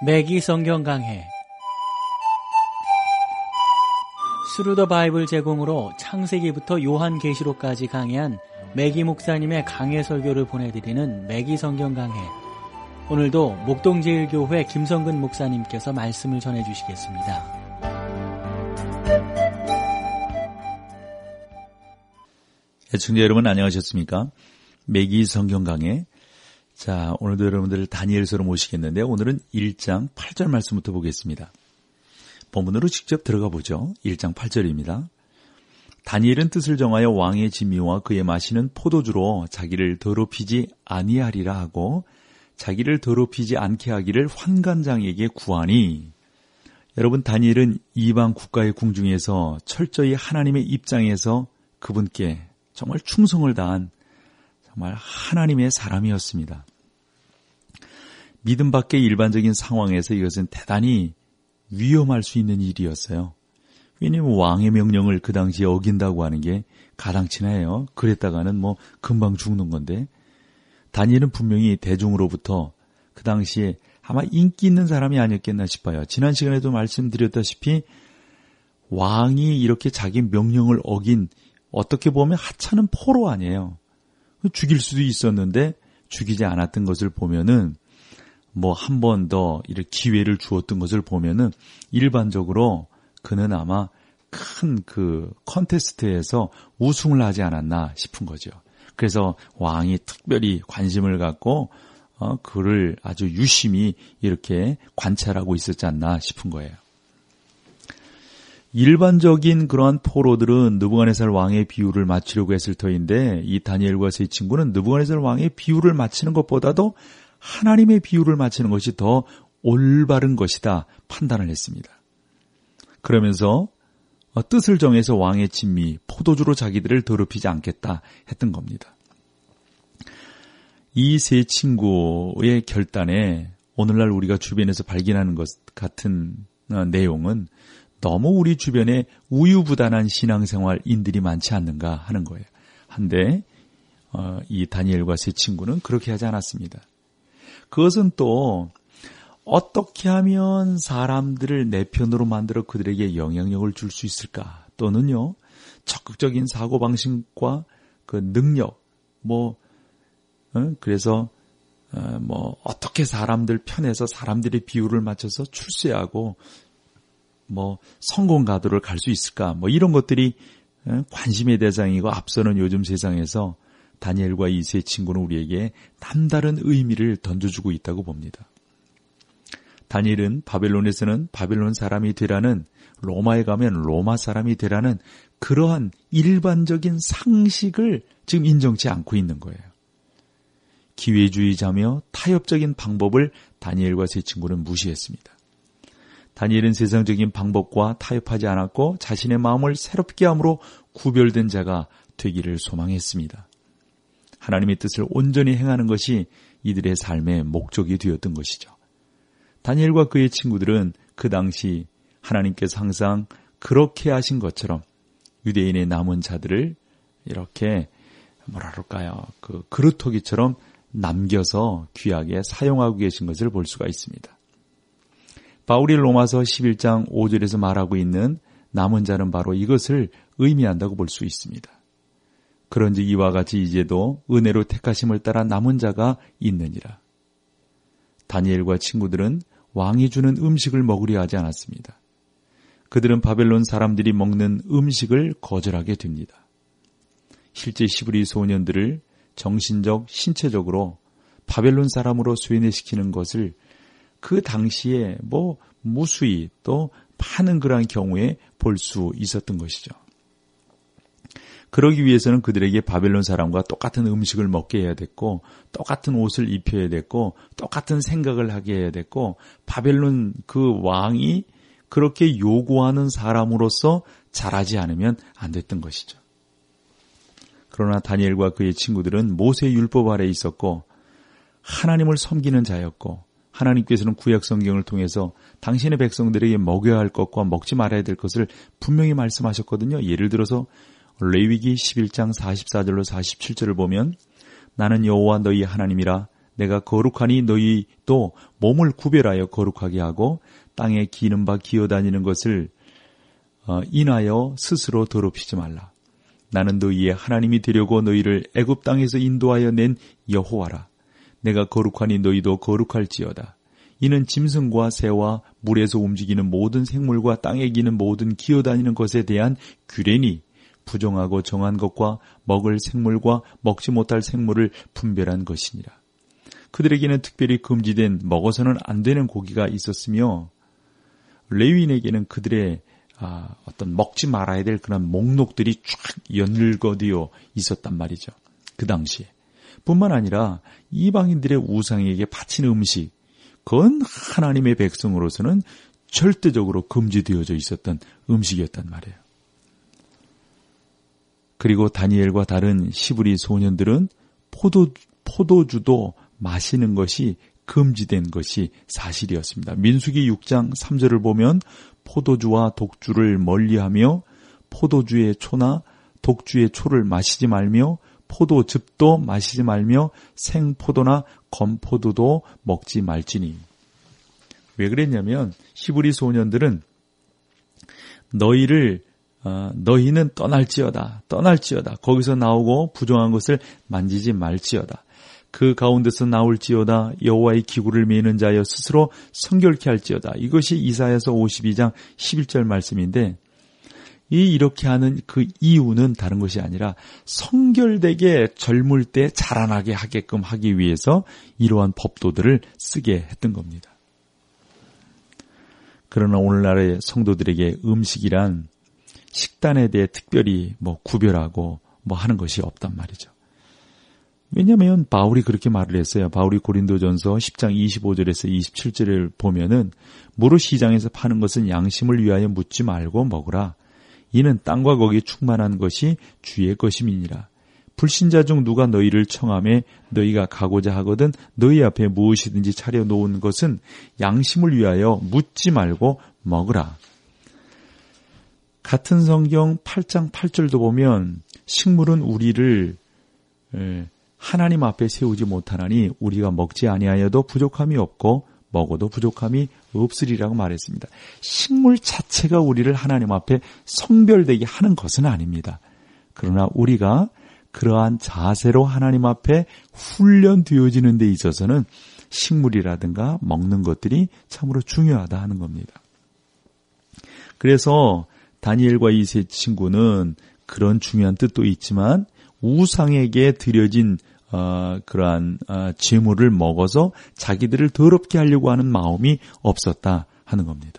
매기 성경 강해 스루 더 바이블 제공으로 창세기부터 요한계시록까지 강해한 매기 목사님의 강해 설교를 보내드리는 매기 성경 강해. 오늘도 목동제일교회 김성근 목사님께서 말씀을 전해주시겠습니다. 애청자 여러분 안녕하셨습니까? 매기 성경 강해. 자, 오늘도 여러분들을 다니엘서로 모시겠는데 오늘은 1장 8절 말씀부터 보겠습니다. 본문으로 직접 들어가 보죠. 1장 8절입니다. 다니엘은 뜻을 정하여 왕의 진미와 그의 마시는 포도주로 자기를 더럽히지 아니하리라 하고 자기를 더럽히지 않게 하기를 환관장에게 구하니. 여러분, 다니엘은 이방 국가의 궁중에서 철저히 하나님의 입장에서 그분께 정말 충성을 다한 정말 하나님의 사람이었습니다. 믿음 밖의 일반적인 상황에서 이것은 대단히 위험할 수 있는 일이었어요. 왜냐하면 왕의 명령을 그 당시에 어긴다고 하는 게 가당치나 해요. 그랬다가는 금방 죽는 건데, 다니엘은 분명히 대중으로부터 그 당시에 아마 인기 있는 사람이 아니었겠나 싶어요. 지난 시간에도 말씀드렸다시피 왕이 이렇게 자기 명령을 어긴, 어떻게 보면 하찮은 포로 아니에요. 죽일 수도 있었는데 죽이지 않았던 것을 보면은 한 번 더 이렇게 기회를 주었던 것을 보면은 일반적으로 그는 아마 큰 컨테스트에서 우승을 하지 않았나 싶은 거죠. 그래서 왕이 특별히 관심을 갖고 그를 아주 유심히 이렇게 관찰하고 있었지 않나 싶은 거예요. 일반적인 그러한 포로들은 느부갓네살 왕의 비유를 맞추려고 했을 터인데, 이 다니엘과 세 친구는 느부갓네살 왕의 비유를 맞추는 것보다도 하나님의 비유를 맞추는 것이 더 올바른 것이다 판단을 했습니다. 그러면서 뜻을 정해서 왕의 진미, 포도주로 자기들을 더럽히지 않겠다 했던 겁니다. 이 세 친구의 결단에 오늘날 우리가 주변에서 발견하는 것 같은 내용은 너무 우리 주변에 우유부단한 신앙생활인들이 많지 않는가 하는 거예요. 한데 이 다니엘과 세 친구는 그렇게 하지 않았습니다. 그것은 또 어떻게 하면 사람들을 내 편으로 만들어 그들에게 영향력을 줄 수 있을까? 또는요, 적극적인 사고방식과 그 능력, 그래서 어떻게 사람들 편에서 사람들의 비율을 맞춰서 출세하고 성공 가도를 갈 수 있을까? 이런 것들이 관심의 대상이고, 앞서는 요즘 세상에서 다니엘과 이 세 친구는 우리에게 남다른 의미를 던져주고 있다고 봅니다. 다니엘은 바벨론에서는 바벨론 사람이 되라는, 로마에 가면 로마 사람이 되라는 그러한 일반적인 상식을 지금 인정치 않고 있는 거예요. 기회주의자며 타협적인 방법을 다니엘과 세 친구는 무시했습니다. 다니엘은 세상적인 방법과 타협하지 않았고 자신의 마음을 새롭게 함으로 구별된 자가 되기를 소망했습니다. 하나님의 뜻을 온전히 행하는 것이 이들의 삶의 목적이 되었던 것이죠. 다니엘과 그의 친구들은 그 당시 하나님께서 항상 그렇게 하신 것처럼 유대인의 남은 자들을 이렇게 그루터기처럼 남겨서 귀하게 사용하고 계신 것을 볼 수가 있습니다. 바울이 로마서 11장 5절에서 말하고 있는 남은 자는 바로 이것을 의미한다고 볼 수 있습니다. 그런즉 이와 같이 이제도 은혜로 택하심을 따라 남은 자가 있느니라. 다니엘과 친구들은 왕이 주는 음식을 먹으려 하지 않았습니다. 그들은 바벨론 사람들이 먹는 음식을 거절하게 됩니다. 실제 시브리 소년들을 정신적, 신체적으로 바벨론 사람으로 쇠뇌시키는 것을 그 당시에 무수히 또 많은 그러한 경우에 볼 수 있었던 것이죠. 그러기 위해서는 그들에게 바벨론 사람과 똑같은 음식을 먹게 해야 됐고, 똑같은 옷을 입혀야 됐고, 똑같은 생각을 하게 해야 됐고, 바벨론 그 왕이 그렇게 요구하는 사람으로서 자라지 않으면 안 됐던 것이죠. 그러나 다니엘과 그의 친구들은 모세 율법 아래에 있었고 하나님을 섬기는 자였고, 하나님께서는 구약 성경을 통해서 당신의 백성들에게 먹여야 할 것과 먹지 말아야 될 것을 분명히 말씀하셨거든요. 예를 들어서 레위기 11장 44절로 47절을 보면 나는 여호와 너희 하나님이라 내가 거룩하니 너희도 몸을 구별하여 거룩하게 하고 땅에 기는 바 기어다니는 것을 인하여 스스로 더럽히지 말라. 나는 너희의 하나님이 되려고 너희를 애굽 땅에서 인도하여 낸 여호와라. 내가 거룩하니 너희도 거룩할지어다. 이는 짐승과 새와 물에서 움직이는 모든 생물과 땅에 기는 모든 기어다니는 것에 대한 규례니 부정하고 정한 것과 먹을 생물과 먹지 못할 생물을 분별한 것이니라. 그들에게는 특별히 금지된 먹어서는 안 되는 고기가 있었으며 레위인에게는 그들의 어떤 먹지 말아야 될 그런 목록들이 쫙 연결되어 있었단 말이죠. 그 당시에. 뿐만 아니라 이방인들의 우상에게 바치는 음식, 그건 하나님의 백성으로서는 절대적으로 금지되어져 있었던 음식이었단 말이에요. 그리고 다니엘과 다른 시브리 소년들은 포도주도 마시는 것이 금지된 것이 사실이었습니다. 민수기 6장 3절을 보면 포도주와 독주를 멀리하며 포도주의 초나 독주의 초를 마시지 말며 포도즙도 마시지 말며 생포도나 건포도도 먹지 말지니. 왜 그랬냐면 시브리 소년들은 너희는 떠날지어다 거기서 나오고 부정한 것을 만지지 말지어다. 그 가운데서 나올지어다. 여호와의 기구를 메는 자여 스스로 성결케 할지어다. 이것이 이사야서 52장 11절 말씀인데 이렇게 하는 그 이유는 다른 것이 아니라 성결되게 젊을 때 자라나게 하게끔 하기 위해서 이러한 법도들을 쓰게 했던 겁니다. 그러나 오늘날의 성도들에게 음식이란 식단에 대해 특별히 구별하고 하는 것이 없단 말이죠. 왜냐하면 바울이 그렇게 말을 했어요. 바울이 고린도전서 10장 25절에서 27절을 보면은 무릇 시장에서 파는 것은 양심을 위하여 묻지 말고 먹으라. 이는 땅과 거기 충만한 것이 주의 것임이니라. 불신자 중 누가 너희를 청하매 너희가 가고자 하거든 너희 앞에 무엇이든지 차려놓은 것은 양심을 위하여 묻지 말고 먹으라. 같은 성경 8장 8절도 보면 식물은 우리를 하나님 앞에 세우지 못하나니 우리가 먹지 아니하여도 부족함이 없고 먹어도 부족함이 없으리라고 말했습니다. 식물 자체가 우리를 하나님 앞에 성별되게 하는 것은 아닙니다. 그러나 우리가 그러한 자세로 하나님 앞에 훈련되어지는 데 있어서는 식물이라든가 먹는 것들이 참으로 중요하다 하는 겁니다. 그래서 다니엘과 이 세 친구는 그런 중요한 뜻도 있지만 우상에게 드려진 그러한 제물을 먹어서 자기들을 더럽게 하려고 하는 마음이 없었다 하는 겁니다.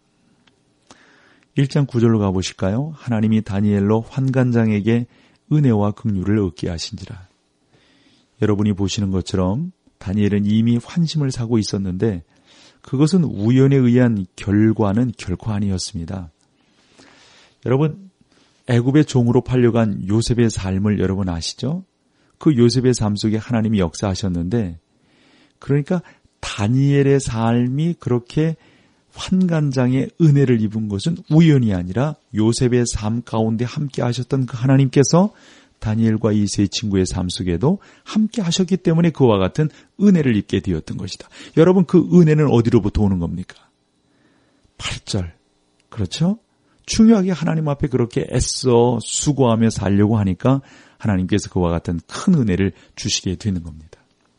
1장 9절로 가보실까요? 하나님이 다니엘로 환관장에게 은혜와 긍휼을 얻게 하신지라. 여러분이 보시는 것처럼 다니엘은 이미 환심을 사고 있었는데 그것은 우연에 의한 결과는 결코 아니었습니다. 여러분, 애굽의 종으로 팔려간 요셉의 삶을 여러분 아시죠? 그 요셉의 삶 속에 하나님이 역사하셨는데, 그러니까 다니엘의 삶이 그렇게 환관장의 은혜를 입은 것은 우연이 아니라 요셉의 삶 가운데 함께 하셨던 그 하나님께서 다니엘과 이 세 친구의 삶 속에도 함께 하셨기 때문에 그와 같은 은혜를 입게 되었던 것이다. 여러분, 그 은혜는 어디로부터 오는 겁니까? 8절. 그렇죠? 중요하게 하나님 앞에 그렇게 애써 수고하며 살려고 하니까 하나님께서 그와 같은 큰 은혜를 주시게 되는 겁니다.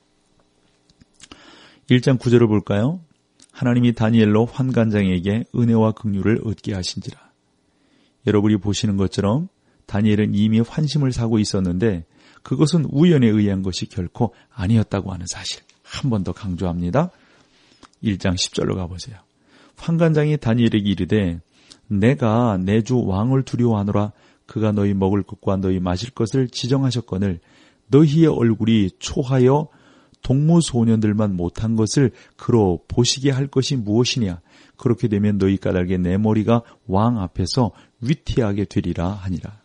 1장 9절을 볼까요? 하나님이 다니엘로 환관장에게 은혜와 긍휼을 얻게 하신지라. 여러분이 보시는 것처럼 다니엘은 이미 환심을 사고 있었는데 그것은 우연에 의한 것이 결코 아니었다고 하는 사실 한 번 더 강조합니다. 1장 10절로 가보세요. 환관장이 다니엘에게 이르되 내가 내 주 왕을 두려워하노라. 그가 너희 먹을 것과 너희 마실 것을 지정하셨거늘 너희의 얼굴이 초하여 동무소년들만 못한 것을 그로 보시게 할 것이 무엇이냐. 그렇게 되면 너희 까닭에 내 머리가 왕 앞에서 위태하게 되리라 하니라.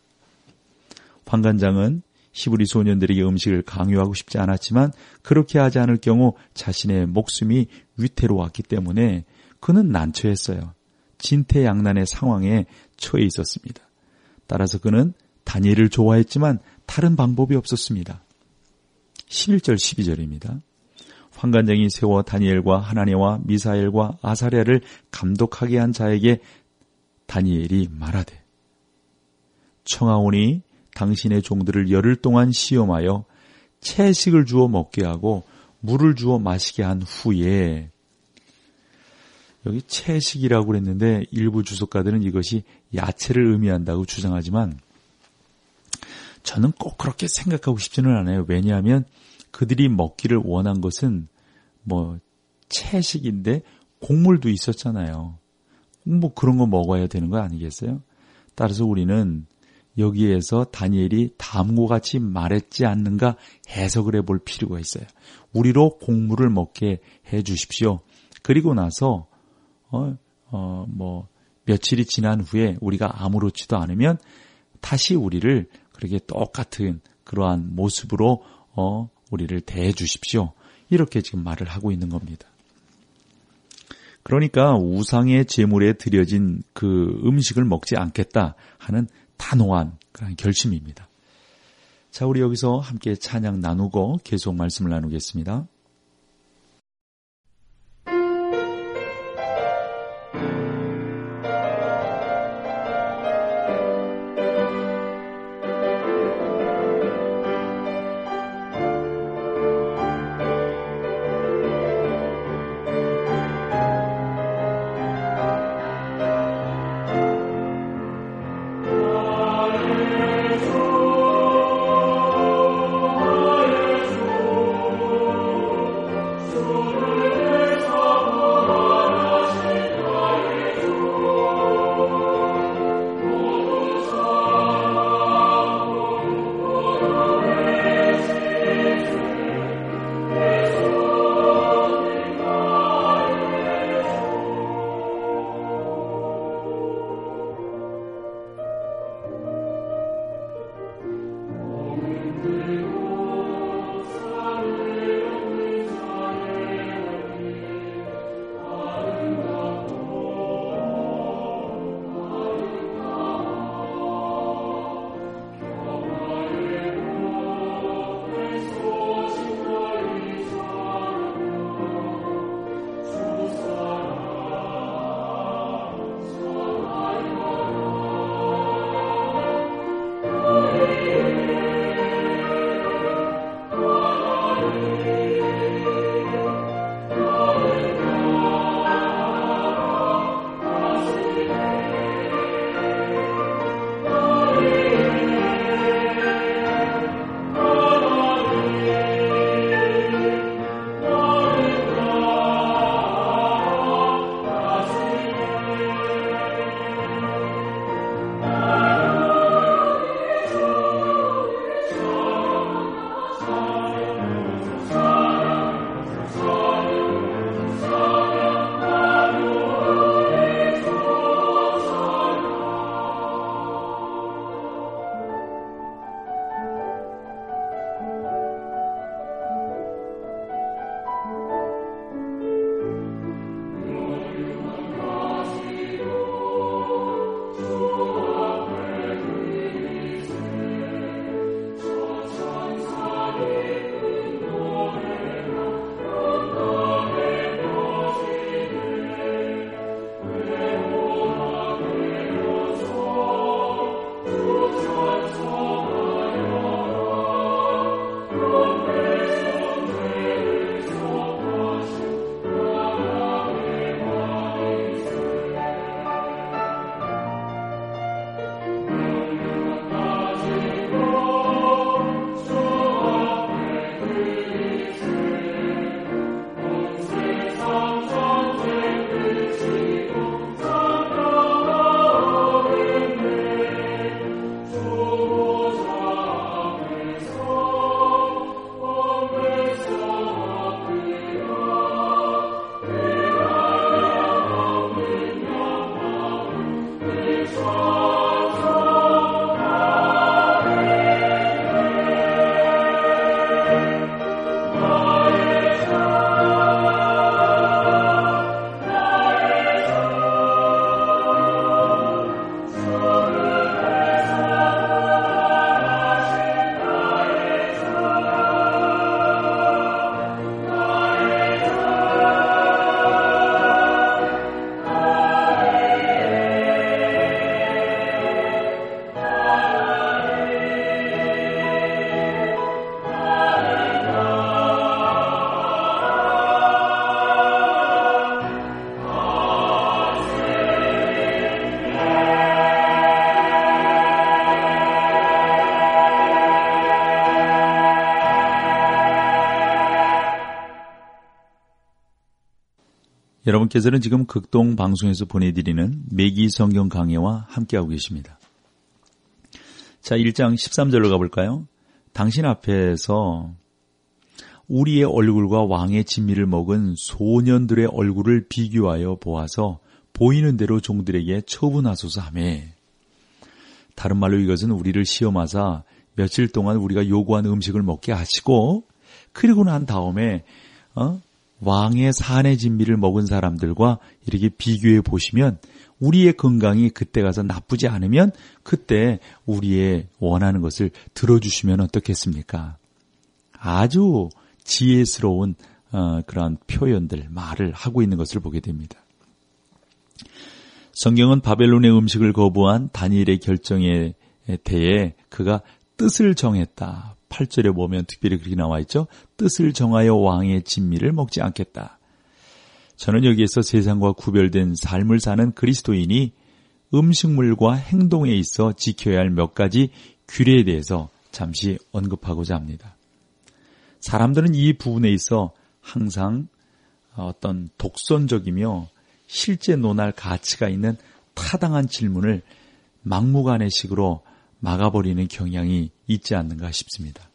환관장은 히브리 소년들에게 음식을 강요하고 싶지 않았지만 그렇게 하지 않을 경우 자신의 목숨이 위태로웠기 때문에 그는 난처했어요. 진퇴양난의 상황에 처해 있었습니다. 따라서 그는 다니엘을 좋아했지만 다른 방법이 없었습니다. 11절 12절입니다. 환관장이 세워 다니엘과 하나냐와 미사엘과 아사랴를 감독하게 한 자에게 다니엘이 말하되 청하오니 당신의 종들을 열흘 동안 시험하여 채식을 주어 먹게 하고 물을 주어 마시게 한 후에, 여기 채식이라고 그랬는데 일부 주석가들은 이것이 야채를 의미한다고 주장하지만 저는 꼭 그렇게 생각하고 싶지는 않아요. 왜냐하면 그들이 먹기를 원한 것은 채식인데 곡물도 있었잖아요. 그런 거 먹어야 되는 거 아니겠어요? 따라서 우리는 여기에서 다니엘이 다음과 같이 말했지 않는가 해석을 해볼 필요가 있어요. 우리로 곡물을 먹게 해 주십시오. 그리고 나서 며칠이 지난 후에 우리가 아무렇지도 않으면 다시 우리를 그렇게 똑같은 그러한 모습으로 우리를 대해 주십시오. 이렇게 지금 말을 하고 있는 겁니다. 그러니까 우상의 제물에 드려진 그 음식을 먹지 않겠다 하는 단호한 그런 결심입니다. 자, 우리 여기서 함께 찬양 나누고 계속 말씀을 나누겠습니다. 여러분께서는 지금 극동 방송에서 보내드리는 매기 성경 강해와 함께하고 계십니다. 자, 1장 13절로 가볼까요? 당신 앞에서 우리의 얼굴과 왕의 진미를 먹은 소년들의 얼굴을 비교하여 보아서 보이는 대로 종들에게 처분하소서 하며, 다른 말로 이것은 우리를 시험하사 며칠 동안 우리가 요구한 음식을 먹게 하시고, 그리고 난 다음에 왕의 산의 진미를 먹은 사람들과 이렇게 비교해 보시면 우리의 건강이 그때 가서 나쁘지 않으면 그때 우리의 원하는 것을 들어주시면 어떻겠습니까? 아주 지혜스러운 그러한 표현들, 말을 하고 있는 것을 보게 됩니다. 성경은 바벨론의 음식을 거부한 다니엘의 결정에 대해 그가 뜻을 정했다. 8절에 보면 특별히 그렇게 나와 있죠. 뜻을 정하여 왕의 진미를 먹지 않겠다. 저는 여기에서 세상과 구별된 삶을 사는 그리스도인이 음식물과 행동에 있어 지켜야 할 몇 가지 규례에 대해서 잠시 언급하고자 합니다. 사람들은 이 부분에 있어 항상 어떤 독선적이며 실제 논할 가치가 있는 타당한 질문을 막무가내식으로 막아버리는 경향이 있지 않는가 싶습니다.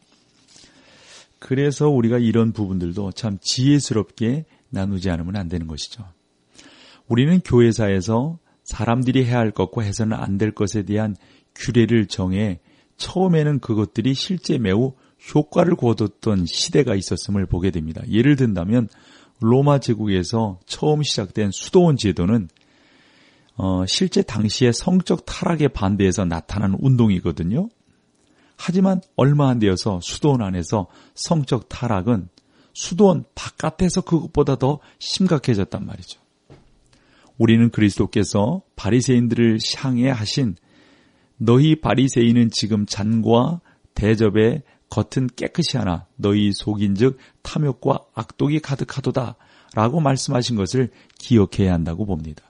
그래서 우리가 이런 부분들도 참 지혜스럽게 나누지 않으면 안 되는 것이죠. 우리는 교회사에서 사람들이 해야 할 것과 해서는 안 될 것에 대한 규례를 정해 처음에는 그것들이 실제 매우 효과를 거뒀던 시대가 있었음을 보게 됩니다. 예를 든다면 로마 제국에서 처음 시작된 수도원 제도는 실제 당시의 성적 타락에 반대해서 나타난 운동이거든요. 하지만 얼마 안 되어서 수도원 안에서 성적 타락은 수도원 바깥에서 그것보다 더 심각해졌단 말이죠. 우리는 그리스도께서 바리새인들을 향해 하신 너희 바리새인은 지금 잔과 대접의 겉은 깨끗이 하나 너희 속인즉 탐욕과 악독이 가득하도다 라고 말씀하신 것을 기억해야 한다고 봅니다.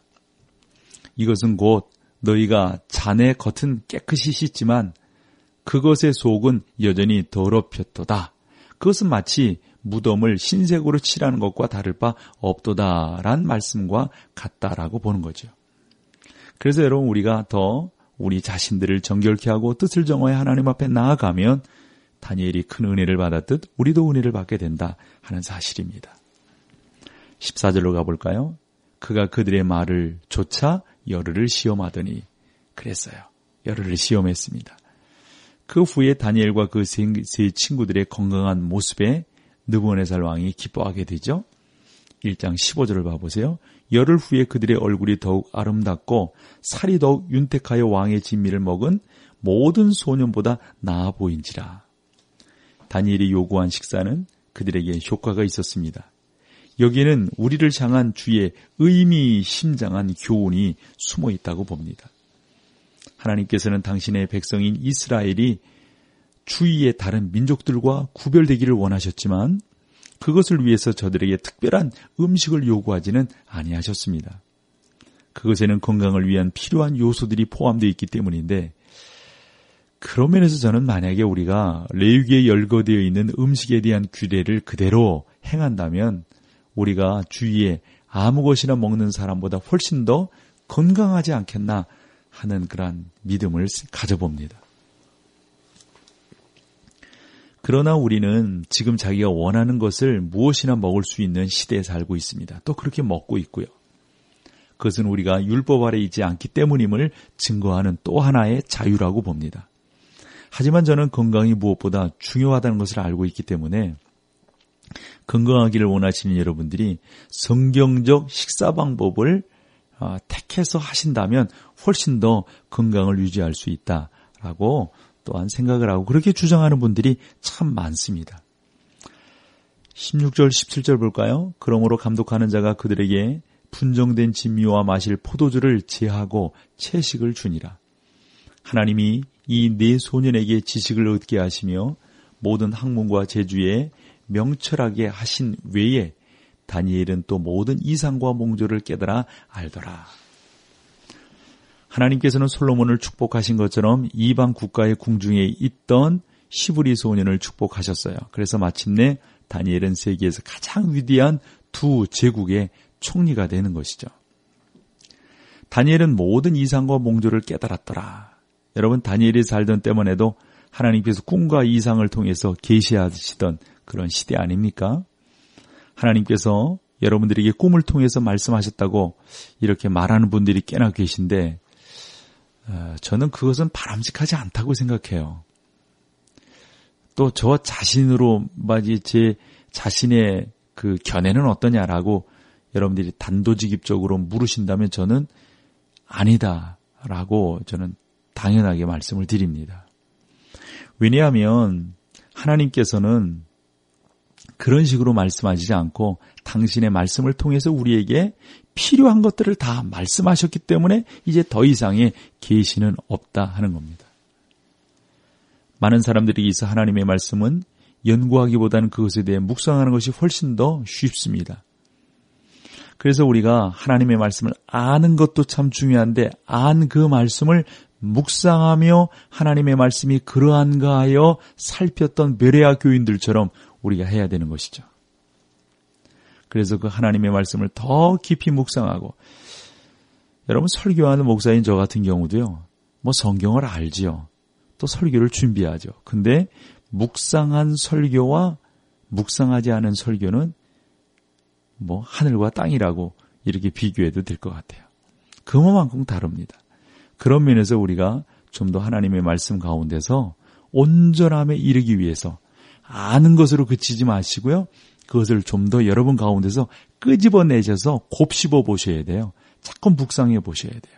이것은 곧 너희가 잔의 겉은 깨끗이 씻지만 그것의 속은 여전히 더럽혔도다. 그것은 마치 무덤을 흰색으로 칠하는 것과 다를 바 없도다라는 말씀과 같다라고 보는 거죠. 그래서 여러분 우리가 더 우리 자신들을 정결케 하고 뜻을 정하여 하나님 앞에 나아가면 다니엘이 큰 은혜를 받았듯 우리도 은혜를 받게 된다 하는 사실입니다. 14절로 가볼까요? 그가 그들의 말을 조차 열흘을 시험하더니 그랬어요. 열흘을 시험했습니다. 그 후에 다니엘과 그 세 친구들의 건강한 모습에 느부갓네살 왕이 기뻐하게 되죠. 1장 15절을 봐보세요. 열흘 후에 그들의 얼굴이 더욱 아름답고 살이 더욱 윤택하여 왕의 진미를 먹은 모든 소년보다 나아 보인지라. 다니엘이 요구한 식사는 그들에게 효과가 있었습니다. 여기에는 우리를 향한 주의 의미심장한 교훈이 숨어 있다고 봅니다. 하나님께서는 당신의 백성인 이스라엘이 주위의 다른 민족들과 구별되기를 원하셨지만 그것을 위해서 저들에게 특별한 음식을 요구하지는 아니하셨습니다. 그것에는 건강을 위한 필요한 요소들이 포함되어 있기 때문인데 그런 면에서 저는 만약에 우리가 레위기에 열거되어 있는 음식에 대한 규례를 그대로 행한다면 우리가 주위에 아무 것이나 먹는 사람보다 훨씬 더 건강하지 않겠나 하는 그런 믿음을 가져봅니다. 그러나 우리는 지금 자기가 원하는 것을 무엇이나 먹을 수 있는 시대에 살고 있습니다. 또 그렇게 먹고 있고요. 그것은 우리가 율법 아래 있지 않기 때문임을 증거하는 또 하나의 자유라고 봅니다. 하지만 저는 건강이 무엇보다 중요하다는 것을 알고 있기 때문에 건강하기를 원하시는 여러분들이 성경적 식사 방법을 택해서 하신다면 훨씬 더 건강을 유지할 수 있다라고 또한 생각을 하고 그렇게 주장하는 분들이 참 많습니다. 16절 17절 볼까요? 그러므로 감독하는 자가 그들에게 분정된 진미와 마실 포도주를 제하고 채식을 주니라. 하나님이 이 네 소년에게 지식을 얻게 하시며 모든 학문과 재주에 명철하게 하신 외에 다니엘은 또 모든 이상과 몽조를 깨달아 알더라. 하나님께서는 솔로몬을 축복하신 것처럼 이방 국가의 궁중에 있던 시브리 소년을 축복하셨어요. 그래서 마침내 다니엘은 세계에서 가장 위대한 두 제국의 총리가 되는 것이죠. 다니엘은 모든 이상과 몽조를 깨달았더라. 여러분, 다니엘이 살던 때만 해도 하나님께서 꿈과 이상을 통해서 계시하시던 그런 시대 아닙니까? 하나님께서 여러분들에게 꿈을 통해서 말씀하셨다고 이렇게 말하는 분들이 꽤나 계신데 저는 그것은 바람직하지 않다고 생각해요. 또 저 자신으로 제 자신의 그 견해는 어떠냐라고 여러분들이 단도직입적으로 물으신다면 저는 아니다라고 저는 당연하게 말씀을 드립니다. 왜냐하면 하나님께서는 그런 식으로 말씀하시지 않고 당신의 말씀을 통해서 우리에게 필요한 것들을 다 말씀하셨기 때문에 이제 더 이상의 계시는 없다 하는 겁니다. 많은 사람들이 있어 하나님의 말씀은 연구하기보다는 그것에 대해 묵상하는 것이 훨씬 더 쉽습니다. 그래서 우리가 하나님의 말씀을 아는 것도 참 중요한데 안 그 말씀을 묵상하며 하나님의 말씀이 그러한가 하여 살폈던 베레아 교인들처럼 우리가 해야 되는 것이죠. 그래서 그 하나님의 말씀을 더 깊이 묵상하고, 여러분 설교하는 목사인 저 같은 경우도요, 성경을 알지요. 또 설교를 준비하죠. 근데 묵상한 설교와 묵상하지 않은 설교는 하늘과 땅이라고 이렇게 비교해도 될 것 같아요. 그만큼 다릅니다. 그런 면에서 우리가 좀 더 하나님의 말씀 가운데서 온전함에 이르기 위해서 아는 것으로 그치지 마시고요. 그것을 좀 더 여러분 가운데서 끄집어내셔서 곱씹어 보셔야 돼요. 자꾸 묵상해 보셔야 돼요.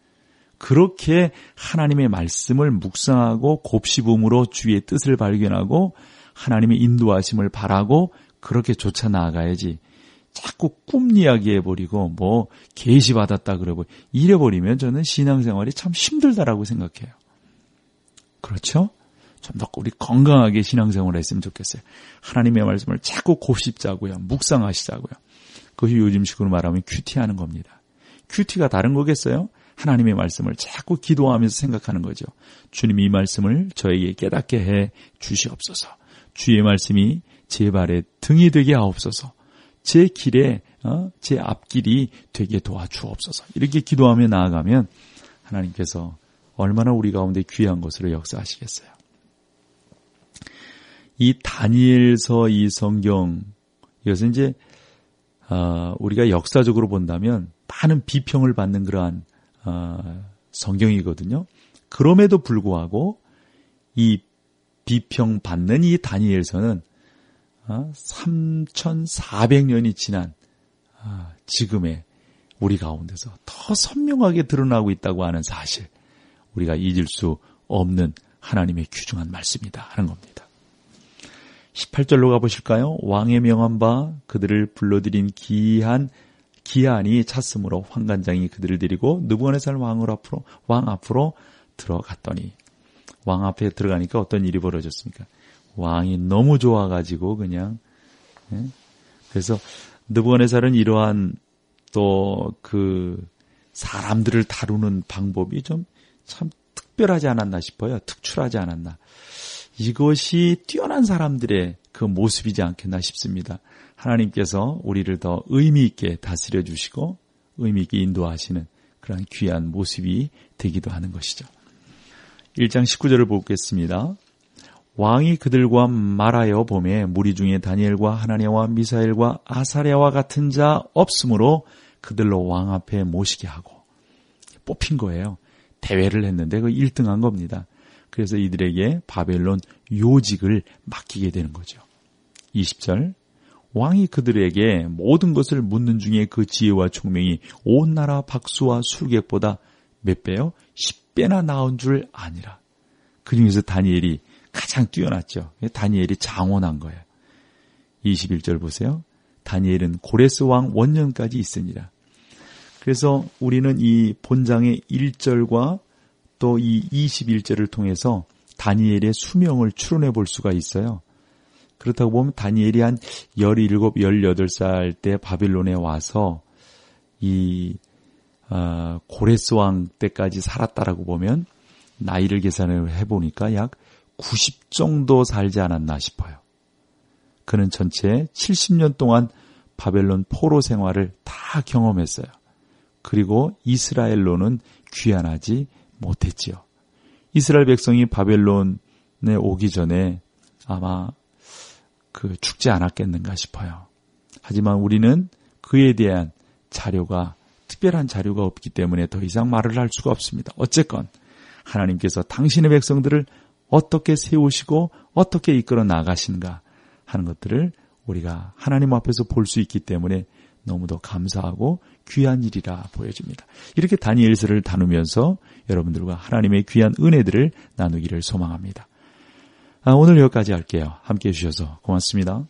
그렇게 하나님의 말씀을 묵상하고 곱씹음으로 주의 뜻을 발견하고 하나님의 인도하심을 바라고 그렇게 쫓아 나아가야지, 자꾸 꿈 이야기 해버리고 계시 받았다 그러고 이래버리면 저는 신앙생활이 참 힘들다라고 생각해요. 그렇죠? 좀 더 우리 건강하게 신앙생활을 했으면 좋겠어요. 하나님의 말씀을 자꾸 곱씹자고요. 묵상하시자고요. 그것이 요즘식으로 말하면 큐티하는 겁니다. 큐티가 다른 거겠어요? 하나님의 말씀을 자꾸 기도하면서 생각하는 거죠. 주님, 이 말씀을 저에게 깨닫게 해 주시옵소서. 주의 말씀이 제 발에 등이 되게 하옵소서. 제 길에 제 앞길이 되게 도와주옵소서. 이렇게 기도하며 나아가면 하나님께서 얼마나 우리 가운데 귀한 것으로 역사하시겠어요. 이 다니엘서 이 성경, 이것은 이제 우리가 역사적으로 본다면 많은 비평을 받는 그러한 성경이거든요. 그럼에도 불구하고 이 비평받는 이 다니엘서는 3,400년이 지난 지금의 우리 가운데서 더 선명하게 드러나고 있다고 하는 사실, 우리가 잊을 수 없는 하나님의 귀중한 말씀이다 하는 겁니다. 18절로 가보실까요? 왕의 명한 바 그들을 불러들인 기한이 찼으므로 환관장이 그들을 데리고 느부갓네살 왕 앞으로 들어갔더니, 왕 앞에 들어가니까 어떤 일이 벌어졌습니까? 왕이 너무 좋아가지고 그냥, 그래서 느부갓네살은 이러한 또 그 사람들을 다루는 방법이 좀 참 특별하지 않았나 싶어요. 특출하지 않았나. 이것이 뛰어난 사람들의 그 모습이지 않겠나 싶습니다. 하나님께서 우리를 더 의미 있게 다스려 주시고 의미 있게 인도하시는 그런 귀한 모습이 되기도 하는 것이죠. 1장 19절을 보겠습니다. 왕이 그들과 말하여 보매 무리 중에 다니엘과 하나냐와 미사엘과 아사랴와 같은 자 없으므로 그들로 왕 앞에 모시게 하고, 뽑힌 거예요. 대회를 했는데 그 1등한 겁니다. 그래서 이들에게 바벨론 요직을 맡기게 되는 거죠. 20절, 왕이 그들에게 모든 것을 묻는 중에 그 지혜와 총명이 온 나라 박수와 술객보다 몇 배요? 10배나 나은 줄 아니라. 그 중에서 다니엘이 가장 뛰어났죠. 다니엘이 장원한 거예요. 21절 보세요. 다니엘은 고레스 왕 원년까지 있으니라. 그래서 우리는 이 본장의 1절과 또 이 21절을 통해서 다니엘의 수명을 추론해 볼 수가 있어요. 그렇다고 보면 다니엘이 한 17, 18살 때 바빌론에 와서 이 고레스 왕 때까지 살았다라고 보면 나이를 계산을 해보니까 약 90 정도 살지 않았나 싶어요. 그는 전체 70년 동안 바벨론 포로 생활을 다 경험했어요. 그리고 이스라엘로는 귀환하지 못했지요. 이스라엘 백성이 바벨론에 오기 전에 아마 죽지 않았겠는가 싶어요. 하지만 우리는 그에 대한 자료가, 특별한 자료가 없기 때문에 더 이상 말을 할 수가 없습니다. 어쨌건 하나님께서 당신의 백성들을 어떻게 세우시고 어떻게 이끌어 나가신가 하는 것들을 우리가 하나님 앞에서 볼 수 있기 때문에 너무도 감사하고 귀한 일이라 보여집니다. 이렇게 다니엘서를 다루면서 여러분들과 하나님의 귀한 은혜들을 나누기를 소망합니다. 오늘 여기까지 할게요. 함께해 주셔서 고맙습니다.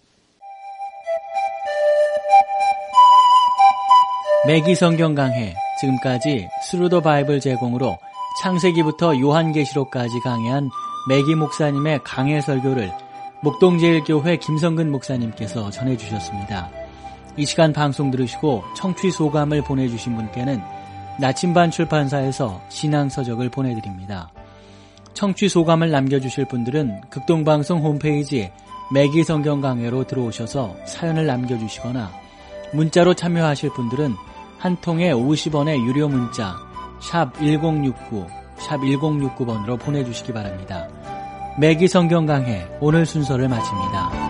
매기 성경 강해, 지금까지 스루 더 바이블 제공으로 창세기부터 요한계시록까지 강해한 매기 목사님의 강해 설교를 목동제일교회 김성근 목사님께서 전해주셨습니다. 이 시간 방송 들으시고 청취 소감을 보내주신 분께는 나침반 출판사에서 신앙서적을 보내드립니다. 청취 소감을 남겨주실 분들은 극동방송 홈페이지 매기 성경 강해로 들어오셔서 사연을 남겨주시거나 문자로 참여하실 분들은 한 통에 50원의 유료 문자 샵 1069, 샵 1069번으로 보내주시기 바랍니다. 매기 성경 강해 오늘 순서를 마칩니다.